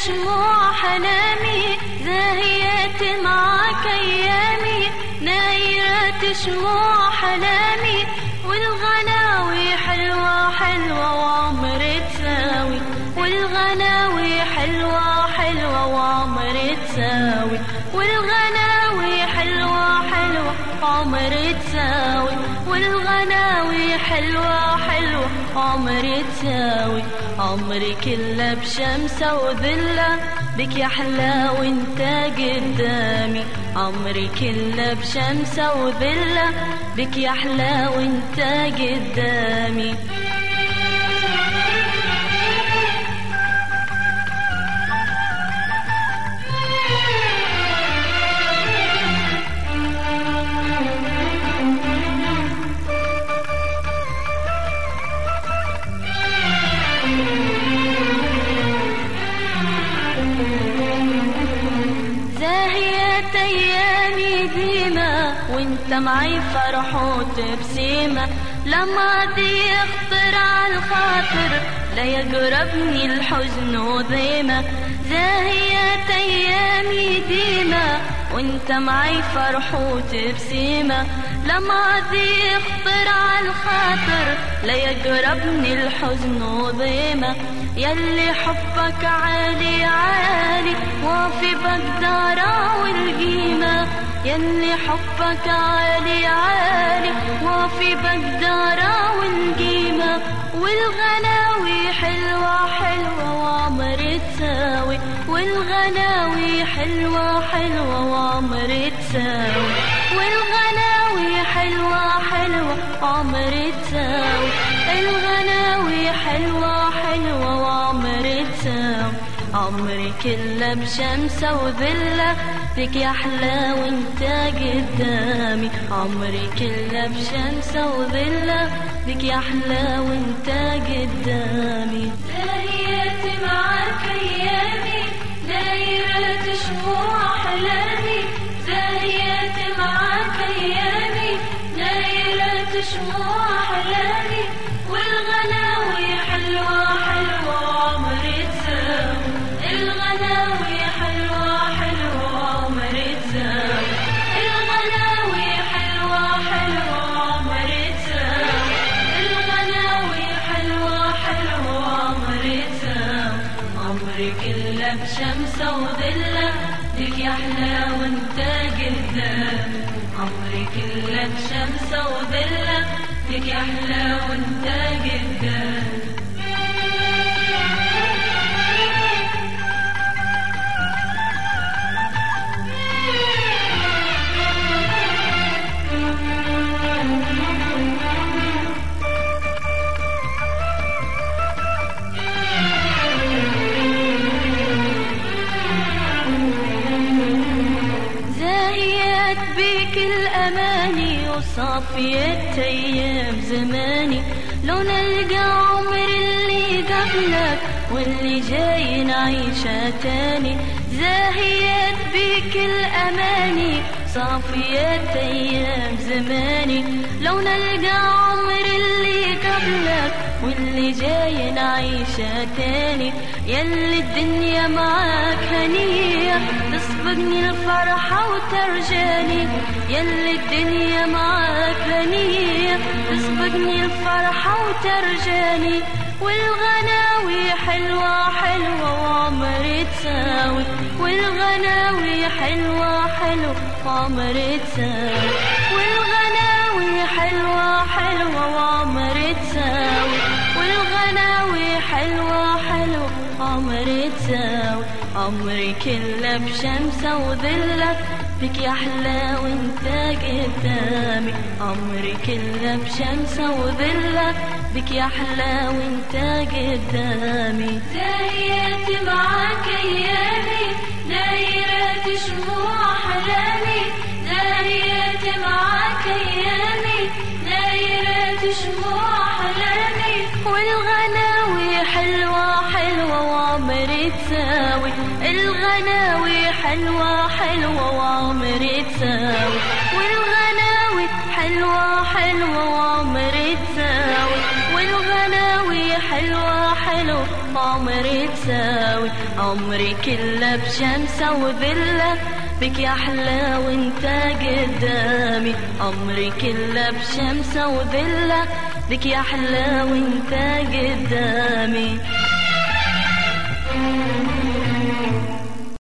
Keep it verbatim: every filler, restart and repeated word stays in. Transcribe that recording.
شموع حلامي زاهيات معاك أيامي، نايرات شموع حلامي والغناوي حلوة حلوة وعمر تساوي، والغناوي حلوة حلوة وعمر تساوي، والغناوي حلوة حلوة وعمر تساوي، والغناوي حلوة حلوة وعمر تساوي. عمري كله بشمسة وذلة بك يا حلا وانت قدامي، عمري كله بشمسة وذلة بك يا حلا وانت قدامي. زاهيات أيامي ديما وانت معي فرح وتبسيمة، لما دي يخطر عالخاطر لا يقربني الحزن وضيمة. زاهيات أيامي ديما وانت معي فرح وتبسيمة، لما دي يخطر عالخاطر لا يقربني الحزن وضيمة. يلي حبك عالي عالي وفي بقدارة والقيمة، يلي حبك عالي عالي وفي بقدارة والقيمة، والغناوي حلوة حلوة وعمر تساوي، والغناوي حلوة حلوة وعمر تساوي، والغناوي حلوة حلوة وعمر تساوي، الغناوي حلوة حلوة وعمر تساوي. عمري كله بشمسة وذلة بك يا حلا وانت قدامي، عمري كله بشمسة وذلة بك يا حلا وانت قدامي. زاهيات معاك أيامي دايرة شموع حلامي، زاهيات معاك أيامي دايرة شموع حلامي، والغناوي حلوة حلوة وعمر تساوي، الغناوي حلوة حلوة وعمر تساوي، الغناوي حلوة حلوة وعمر تساوي، الغناوي حلوة حلوة وعمر تساوي. عمري كله بشمسة وذلة بك يا حلا وانت قدامي، عمري كله بشمسة وذلة بك يا حلا وانت قدامي. زاهيات بيك الأماني وصافية أيام زماني، لو نلقى عمر اللي قبلك واللي جاي نعيشه تاني. زاهيات بيك الأماني صافية أيام زماني، لو نلقى عمر اللي قبلك واللي جاي نعيشه تاني. يلي الدنيا معاك هنية تسبقني الفرحة وترجاني، يلي الدنيا معاك هنية تسبقني الفرحة وترجاني، والغناوي حلوة حلوة وعمر تساوي، والغناوي حلوة حلوة وعمر تساوي، والغناوي حلوة حلوة وعمر تساوي، والغناوي حلوة حلوة وعمر تساوي. عمري كله بشمسة وذلة بك يا حلا وانت قدامي، عمري كله بشمسة وذلة بك يا حلا وانت قدامي. زاهيات معاك أيامي دايرة شموع حلامي، زاهيات معاك أيامي دايرة شموع حلامي، والغناوي حلوة حلوة وعمر تساوي، الغناوي حلوة حلوة وعمر تساوي، والغناوي حلوة حلوة وعمر تساوي، والغناوي حلوة حلوة حلو عمري تساوي، عمري كله بشمسه وذله بك يا أحلى وانت قدامي، عمري كله بشمسه وذله بك يا أحلى وانت قدامي.